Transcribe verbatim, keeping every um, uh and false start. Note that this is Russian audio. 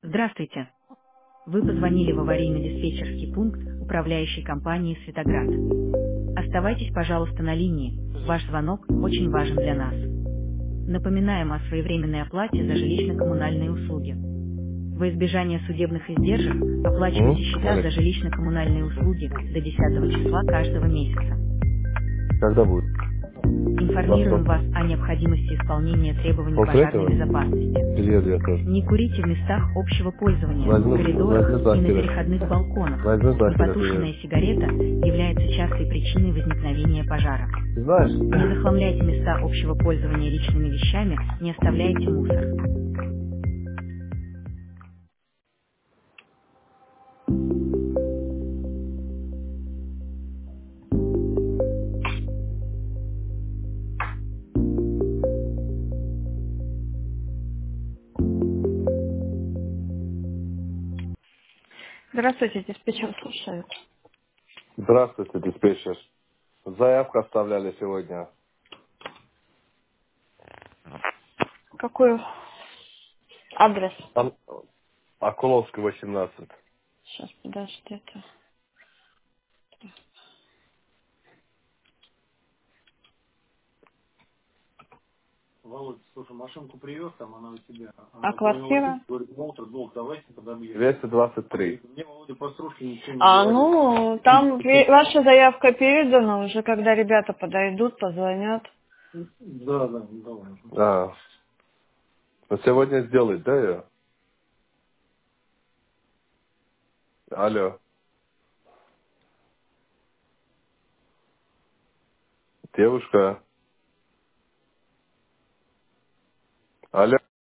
Здравствуйте. Вы позвонили в аварийно-диспетчерский пункт управляющей компании «Светоград». Оставайтесь, пожалуйста, на линии. Ваш звонок очень важен для нас. Напоминаем о своевременной оплате за жилищно-коммунальные услуги. Во избежание судебных издержек оплачивайте М? счета за Алекс, жилищно-коммунальные услуги до десятого числа каждого месяца. когда будет? Во Информируем сколько? вас о необходимости исполнения требований После пожарной этого? безопасности. Приеду я тоже. Не курите в местах общего пользования, в Возьму, коридорах возьму и на Захира. переходных балконах. Возьму Захира, Непотушенная приеду. сигарета является частой причиной возникновения пожара. Ты знаешь? Не захламляйте места общего пользования личными вещами, не оставляйте мусор. Здравствуйте, диспетчер слушает. Здравствуйте, диспетчер. Заявку оставляли сегодня. Какой адрес? Там Акуловский, восемнадцать. Сейчас, подождите. Володь, слушай, машинку привез, там она у тебя. А Она звонила квартира? водителю, говорит, Волтер, долг, давайте подобьем. двести двадцать три. Мне Володя по стружке ничего не А, говорил. ну, там пе- ваша заявка передана, уже когда ребята подойдут, позвонят. Да, да, давай. А, ну сегодня сделать, да, ее? Алло, девушка. Алло.